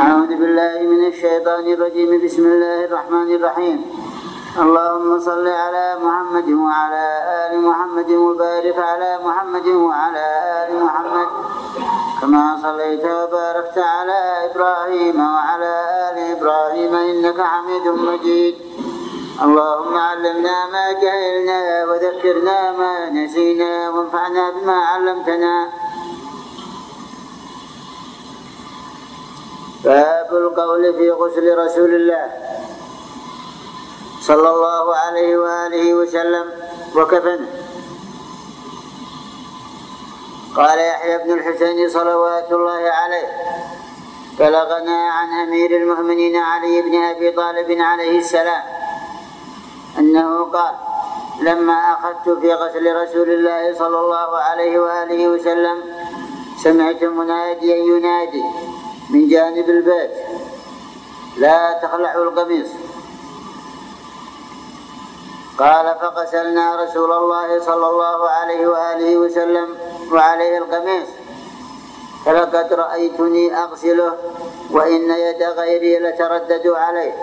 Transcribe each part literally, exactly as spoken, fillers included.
أعوذ بالله من الشيطان الرجيم. بسم الله الرحمن الرحيم. اللهم صل على محمد وعلى آل محمد وبارك على محمد وعلى آل محمد كما صليت وباركت على إبراهيم وعلى آل إبراهيم إنك حميد مجيد. اللهم علمنا ما جهلنا وذكرنا ما نسينا وانفعنا بما علمتنا. باب القول في غسل رسول الله صلى الله عليه وآله وسلم وكفنه. قال يحيى بن الحسين صلوات الله عليه: بلغنا عن أمير المؤمنين علي بن أبي طالب عليه السلام أنه قال: لما أخذت في غسل رسول الله صلى الله عليه وآله وسلم سمعت مناديا ينادي من جانب البيت: لا تخلعوا القميص. قال: فغسلنا رسول الله صلى الله عليه وآله وسلم وعليه القميص، فلقد رأيتني أغسله وإن يد غيري لتردد عليه،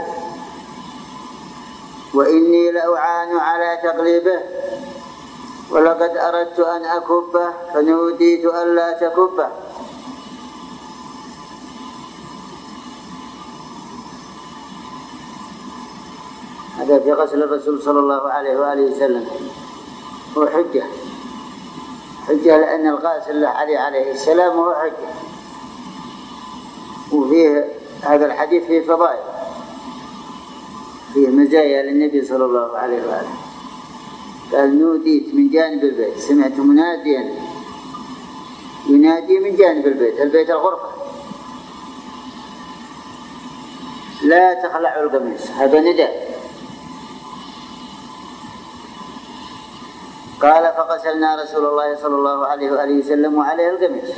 وإني لأعان على تقليبه، ولقد أردت أن أكبه فنوديت ألا تكبه. هذا في غسل الرسول صلى الله عليه وآله وسلم هو حجة حجة لأن الغاسل علي عليه السلام هو حجة. وفيه هذا الحديث فيه فضائل، فيه مزايا للنبي صلى الله عليه وآله. قال: نوديت من جانب البيت، سمعت مناديا ينادي من جانب البيت، البيت الغرفة: لا تخلعوا القميص. هذا نداء. قال: فغسلنا رسول الله صلى الله عليه وآله وسلم وعليه القميص.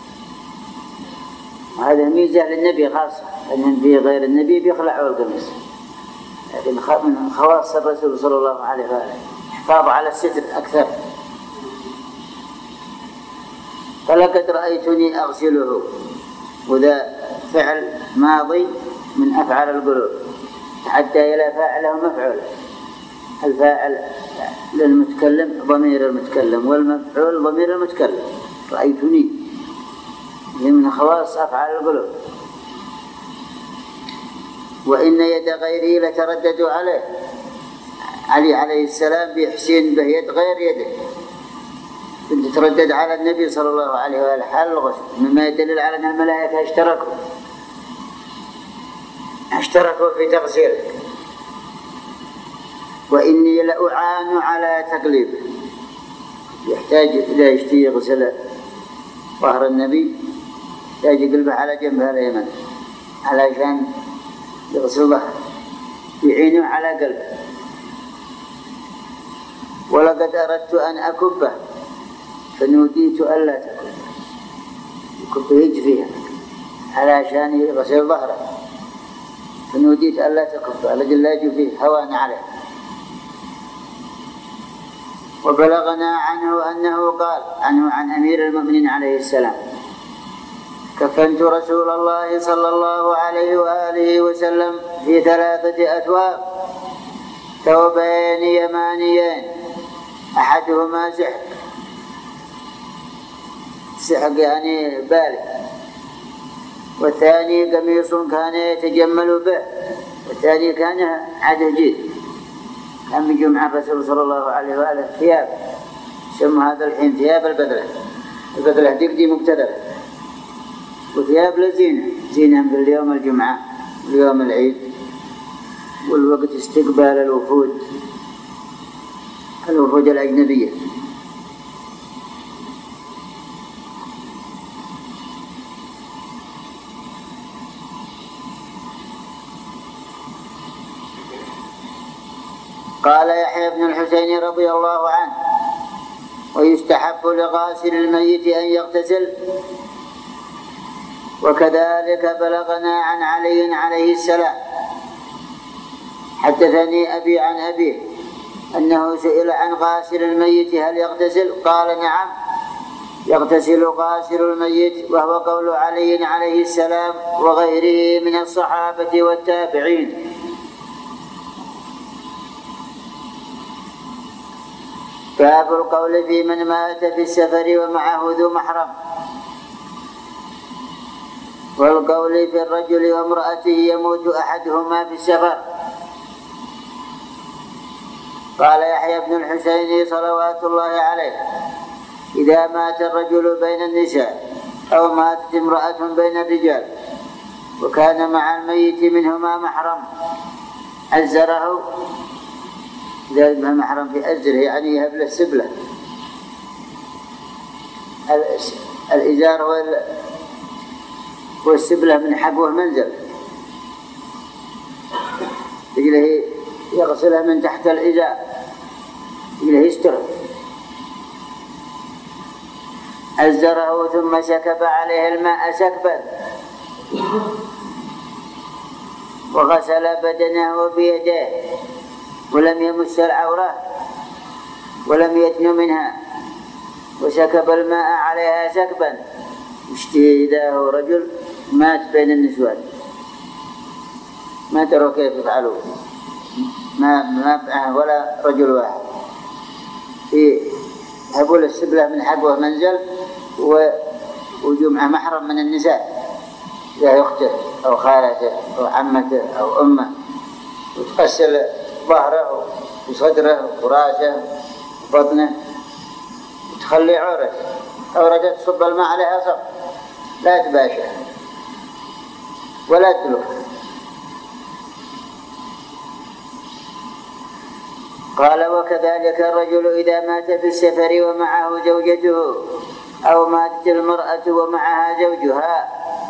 وهذا ميزة للنبي خاصة، لأن في غير النبي بيخلعوا القميص، لكن من خواص الرسول صلى الله عليه وآله حفاظ على الستر أكثر. فلقد رأيتني أغسله، وذا فعل ماضي من أفعال القلوب حتى إلى فاعله مفعول. الفاعل للمتكلم ضمير المتكلم، والمفعول ضمير المتكلم. رأيتني هي من خواص أفعال القلوب. وإن يد غيري لتردد عليه. علي عليه السلام بيحسين به يد غير يده كنت تردد على النبي صلى الله عليه وآله حال الغسل، مما يدلل على أن الملائكة اشتركوا اشتركوا في تغسيله. وإني لأعان على تقليبه. يحتاج إذا يشتي يغسل ظهر النبي يحتاج يقلبه على جنبه اليمين علشان يغسل ظهره، يعينه على قلبه. ولقد أردت أن أكبه فنوديت ألا تكبه. يكبه يجفيها علشان يغسل ظهره، فنوديت ألا تكبه لجل لا يجفيه هوان عليه. وبلغنا عنه أنه قال عنه عن أمير المؤمنين عليه السلام: كفنت رسول الله صلى الله عليه وآله وسلم في ثلاثة أثواب: ثوبين يمانيين، أحدهما سحق، سحق يعني بالغ، والثاني قميص كان يتجمل به، والثاني كان عدجيد. كان بيجوا مع الرسول صلى الله عليه وآله ثياب يسمى هذا الحين ثياب البدلة. البدلة ديك دي مبتدلة، وثياب لزينة، زينة في اليوم الجمعة واليوم العيد والوقت استقبال الوفود الوفود الأجنبية. قال يحيى بن الحسين رضي الله عنه: ويستحب لغاسل الميت أن يغتسل. وكذلك بلغنا عن علي عليه السلام: حدثني أبي عن أبيه أنه سئل عن غاسل الميت هل يغتسل؟ قال: نعم، يغتسل غاسل الميت، وهو قول علي عليه السلام وغيره من الصحابة والتابعين. باب القول في من مات في السفر ومعه ذو محرم، والقول في الرجل وامرأته يموت أحدهما في السفر. قال يحيى بن الحسين صلوات الله عليه: إذا مات الرجل بين النساء أو ماتت امرأة بين الرجال وكان مع الميت منهما محرم أزره، إذا ما محرم في أزره يعني يهب له السبلة. الإزار والسبلة من حقوه منزل، رجله يغسلها من تحت الإزار، رجله يستر. أزره ثم سكب عليه الماء سكبا وغسل بدنه بيديه ولم يمس العورة ولم يتن منها، وسكب الماء عليها سكبا. اشتهي إذا هو رجل مات بين النسوان، ما تروا كيف يفعلون، ما ما ولا رجل واحد يهبوا له السبلة من حقوه منزل وجمع محرم من النساء، إذا أخته أو خالته أو عمته أو أمه، وتغسل ظهره وصدره وراسه وبطنه وتخلي عورته، عورته تصب الماء عليها صب، لا تباشر ولا تلوح. قال وكذلك الرجل إذا مات في السفر ومعه زوجته أو ماتت المرأة ومعها زوجها.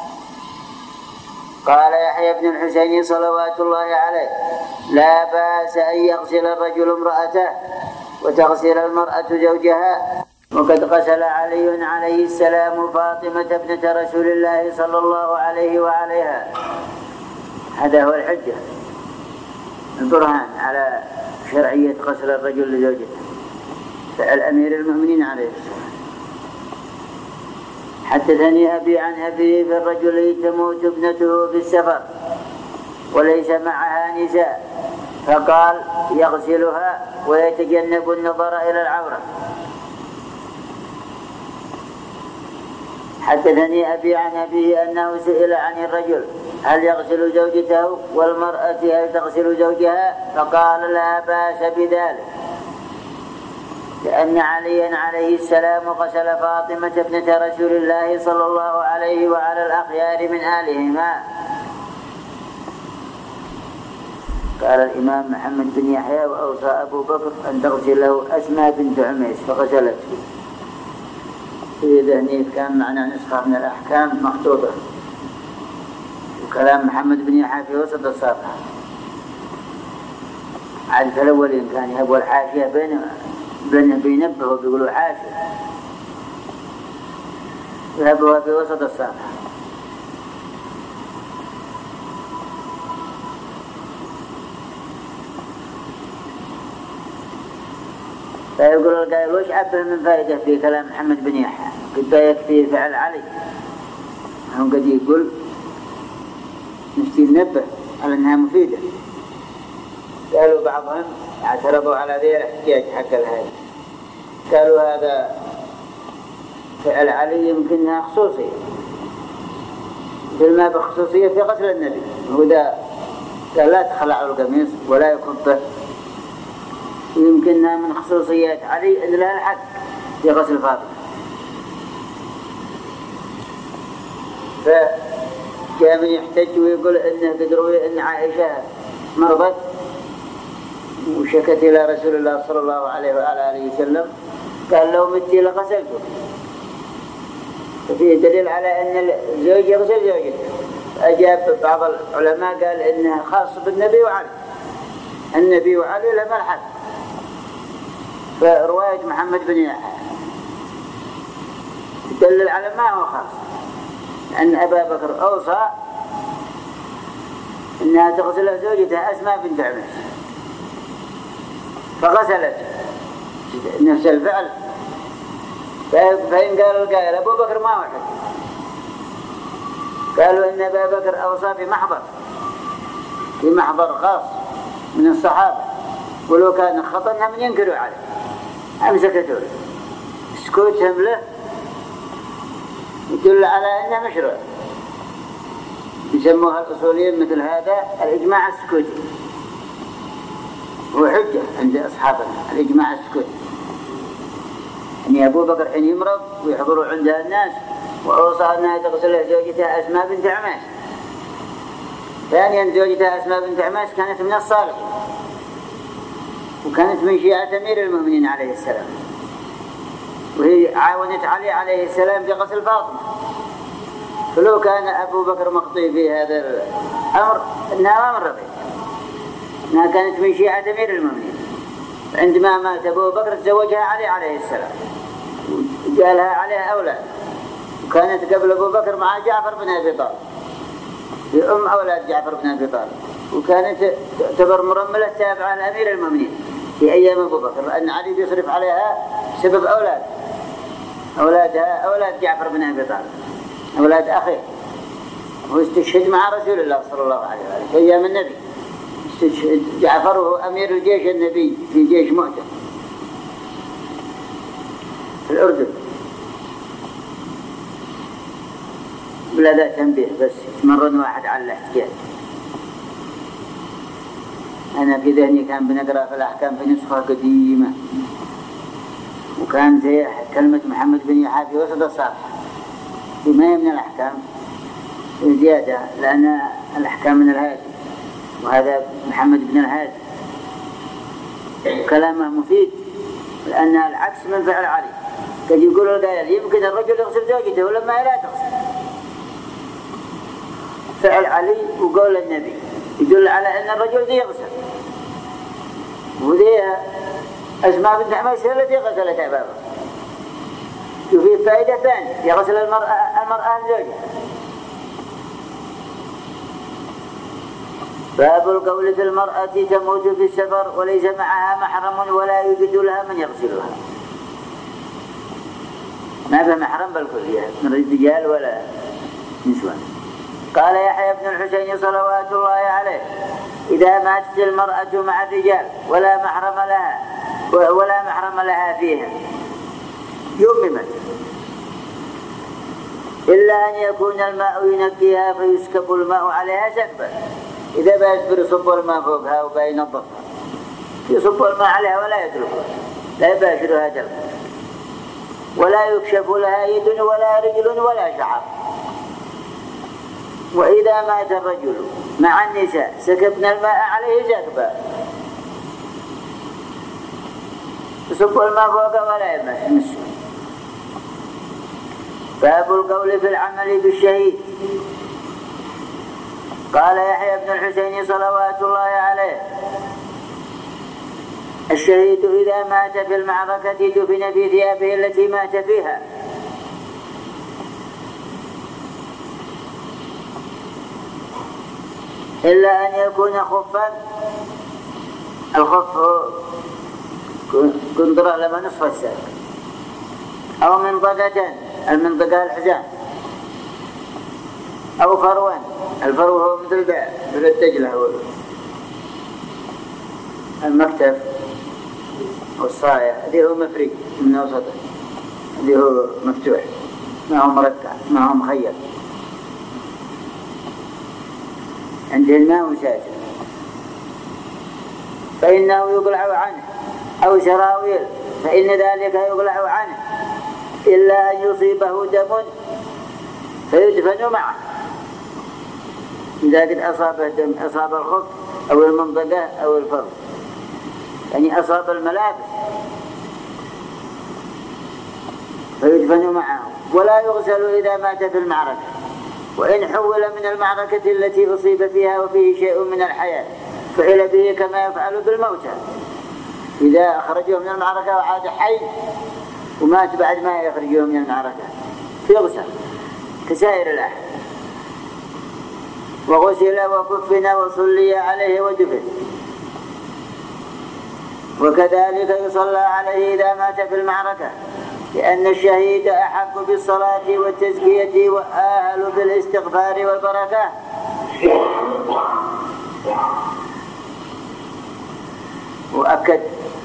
قال يحيى بن الحسين صلوات الله عليه: لا بأس أن يغسل الرجل امرأته وتغسل المرأة زوجها، وقد غسل علي عليه السلام فاطمة ابنة رسول الله صلى الله عليه وعليها. هذا هو الحجة البرهان على شرعية غسل الرجل لزوجته، فعل أمير المؤمنين عليه السلام. حدثني أبي عن أبيه في الرجل تموت ابنته في السفر وليس معها نساء، فقال يغسلها ويتجنب النظر إلى العورة. حدثني أبي عن أبيه أنه سئل عن الرجل هل يغسل زوجته والمرأة هل تغسل زوجها، فقال لا بأس بذلك، لأن عليا عليه السلام غسل فاطمة ابنة رسول الله صلى الله عليه وعلى الأخيار من آلهما. قال الإمام محمد بن يحيى: وأوصى أبو بكر أن تغسل له أسماء بنت عميس فغسلته. في ذهني كان معنا نسخة من الأحكام مخطوطة، وكلام محمد بن يحيى في وسط الصفحة. عادة الأولين كان يهبوا الحاشية بينه بينه بينبهوا بيقولوا حاشية، يهبوها في وسط الصفحة. فيقول القائل: وش عبه من فائدة في كلام محمد بن يحيى؟ قد يكفي فعل علي. هم قد يقول نشتي ننبه على أنها مفيدة. قالوا بعضهم اعترضوا على ذي الاحتياج حق الهادي، قالوا هذا فعل علي يمكنها خصوصية، مثل ما بخصوصية في غسل النبي، وذا قال لا تخلعوا القميص ولا يكبه، يمكنها من خصوصيات علي إن لها الحق في غسل فاطمة. فجاء من يحتج ويقول إنه قد روي إن عائشة مرضت وشكت إلى رسول الله صلى الله عليه وآله وسلم، قال لو متي لغسلته. ففيه دليل على أن الزوج يغسل زوجته. أجاب بعض العلماء قال إنها خاص بالنبي وعلي، النبي وعلي لما الحق. فرواية محمد بن يحيى تدلل على ما هو خاص، أن أبا بكر أوصى أنها تغسل زوجتها أسماء بنت عميس فغسلت نفس الفعل، فإن قال القائل أبو بكر ما وحد، قالوا إن أبا بكر أوصى في محضر في محضر خاص من الصحابة، ولو كان خطأ من ينكروا عليه أمسكته سكوتهم له يدل على أنه مشروع. يسموها الأصوليين مثل هذا الإجماع السكوتي، هو حجة عند أصحابنا الإجماع السكوتي. يعني أبو بكر حين يمرض ويحضروا عندها الناس وأوصى أنها تغسل زوجتها أسماء بنت عماش. ثانيا زوجتها أسماء بنت عماش كانت من الصالحين، وكانت من شيعة أمير المؤمنين عليه السلام، وهي عاونت علي عليه السلام بغسل فاطمة. فلو كان أبو بكر مخطئ في هذا الأمر إنها ما مر به، إنها كانت من شيعة أمير المؤمنين. عندما مات أبو بكر تزوجها علي عليه السلام وجعلها عليها أولاد، وكانت قبل أبو بكر مع جعفر بن أبي طالب، هي أم أولاد جعفر بن أبي طالب، وكانت تعتبر مرملة تابعة لأمير المؤمنين في أيام أبو بكر، لأن علي بيصرف عليها سبب أولاد أولادها أولاد جعفر بن أبي طالب، أولاد أخيه. واستشهد مع رسول الله صلى الله عليه وسلم في أيام النبي. استشهد جعفر وهو أمير الجيش النبي في جيش مؤتة في الأردن. بلا ذا تنبيه بس تمرن واحد على الاحتياج. أنا في ذهني كان بنقرأ في الأحكام في نسخة قديمة، وكان زي كلمة محمد بن يحيى في وسط الصفحة، بما هي من الأحكام زيادة، لأن الأحكام من الهادي، وهذا محمد بن الهادي كلامه مفيد، لأن العكس من فعل علي. قد يقول القائل يمكن الرجل يغسل زوجته ولما لا تغسل. فعل علي وقول النبي يدل على أن الرجل ذي يغسل، وذي أسماء بنت عماش هي التي غسلت أبابه. وفي فائدة ثانية، يغسل المرأة المرأة زوجها. باب القول في المرأة تموت في السفر وليس معها محرم ولا يوجد لها من يغسلها. ما في محرم بالكلية من الرجال ولا نسوان. قال يحيى بن الحسين صلوات الله عليه: إذا ماتت المرأة مع الرجال ولا محرم لها ولا محرم لها فيها يممت، إلا أن يكون الماء ينقيها فيسكب الماء عليها سكبا. إذا بيصبر يصب الماء فوقها وبينظفها، يصب الماء عليها ولا يتركها، لا يباشرها جلد، ولا يكشف لها يد ولا رجل ولا شعر. وإذا مات الرجل مع النساء سكبنا الماء عليه سكبا، يصب الماء فوقها ولا يمسه. باب القول في العمل بالشهيد. قال يحيى بن الحسين صلوات الله عليه: الشهيد إذا مات في المعركة دفن في ثيابه التي مات فيها، إلا أن يكون خفا. الخف قنطرة لما نصف الساق، أو منطقة، المنطقة الحزام، أو فروا. الفرو هو مثل ده مثل الدجلة، المكتف والصاية، هذه هو مفري من وسطه، هذه هو مفتوح ما هو مركع ما هو مخيط، عند الماء وساجد، فإنه يقلع عنه. أو سراويل فإن ذلك يقلع عنه، إلا أن يصيبه دم فيدفن معه. إذا قد أصاب الدم أصاب الخف أو المنطقة أو الفرد، يعني أصاب الملابس فيدفن معه. ولا يغسل إذا مات في المعركة، وإن حول من المعركة التي أصيب فيها وفيه شيء من الحياة فعل به كما يفعل بالموتى. إذا أخرجوه من المعركة وعاد حي ومات بعد ما يخرجوه من المعركة فيغسل كسائر الأحد. وغسل وكفن وصلي عليه ودفن. وكذلك يصلى عليه إذا مات في المعركة لأن الشهيد أحق بالصلاة والتزكية وآهل بالاستغفار والبركة. وأكد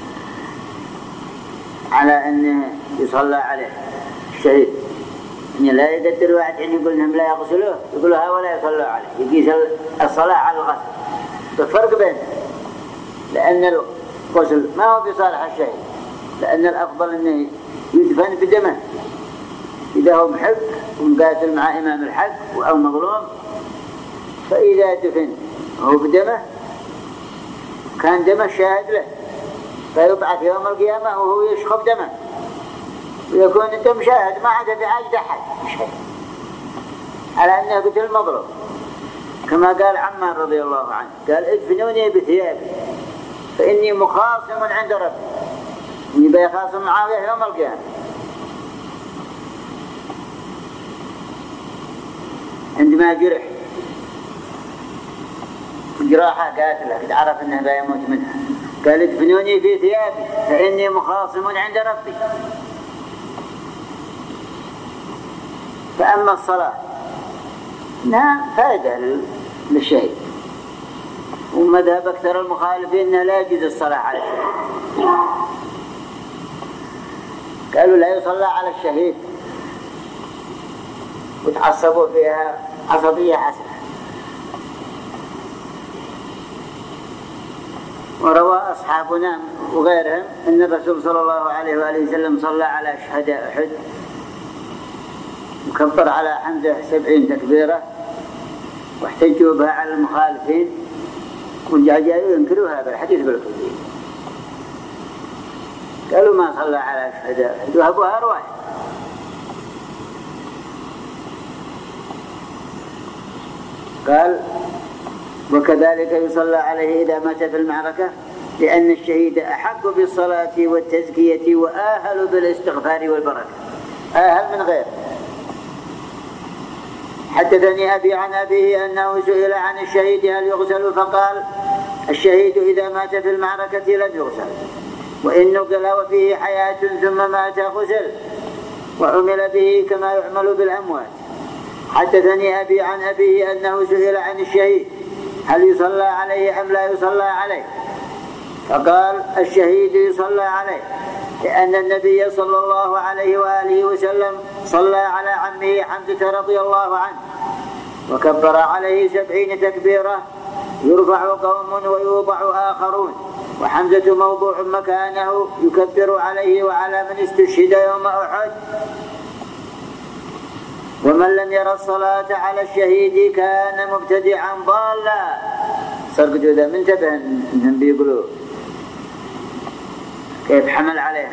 على أنه يصلى عليه الشهيد، أن لا يقدر واحد أن يقول لهم لا يغسلوه، يقولوا ولا يصلوا عليه، يقيس الصلاة على الغسل. الفرق بين، لأن الغسل ما هو بصالح الشهيد، لأن الأفضل أنه يدفن بدمه إذا هو محق ومقاتل مع إمام الحق أو مظلوم، فإذا دفن هو بدمه كان دمه شاهد له، فيبعث يوم القيامة وهو يشخب دمه ويكون الدم شاهد ما عدا بعجد أحد يشهد على أنه قتل المظلوم. كما قال عمار رضي الله عنه قال ادفنوني بثيابي فإني مخاصم عند ربي، يبقى يخاصم معاوية يوم القيامة. عندما جرح جراحة قاتلة قد عرف أنه لا يموت منها، قال ادفنوني في ثيابي فإني مخاصم عند ربي. فأما الصلاة إنها فائدة للشهيد، ومذهب أكثر المخالفين أنه لا يجوز الصلاة على الشهيد، قالوا لا يصلى على الشهيد، وتعصبوا فيها عصبية حسنة. وروى أصحابنا وغيرهم أن الرسول صلى الله عليه وآله وسلم صلى على شهداء أحد وكبر على حمزة سبعين تكبيرة، واحتجوا بها على المخالفين والجاجاء ينكروا هذا الحديث بالكلية، قالوا ما صلى على شهداء أحد وهبوها رواية. قال وكذلك يصلى عليه إذا مات في المعركة، لأن الشهيد أحق بالصلاة والتزكية وآهل بالاستغفار والبركة، آهل من غير. حدثني أبي عن أبيه أنه سئل عن الشهيد هل يغسل، فقال الشهيد إذا مات في المعركة لم يغسل، وإن نقل وفيه حياة ثم مات غسل، وعمل به كما يعمل بالأموات. حدثني أبي عن أبيه أنه سئل عن الشهيد هل يصلى عليه أم لا يصلى عليه، فقال الشهيد يصلى عليه، لأن النبي صلى الله عليه وآله وسلم صلى على عمه حمزة رضي الله عنه وكبر عليه سبعين تكبيرة، يرفع قوم ويوضع آخرون، وحمزة موضوع مكانه يكبر عليه وعلى من استشهد يوم أحد. ومن لم ير الصلاة على الشهيد كان مبتدعا ضالا. صار قد ذا منتبه انهم بيقولوا كيف حمل عليه،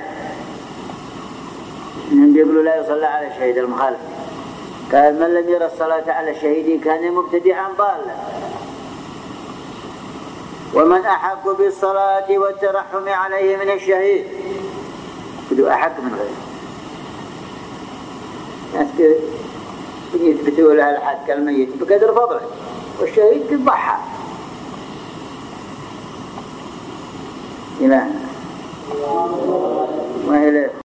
انهم بيقولوا لا يصلى على الشهيد المخالف، قال من لم ير الصلاة على الشهيد كان مبتدعا ضالا. ومن أحق بالصلاة والترحم عليه من الشهيد، بدو أحق من غيره، ناس يثبتوا لها الحق الميت بقدر فضله، والشهيد قد ضحى. إلهنا وإليه.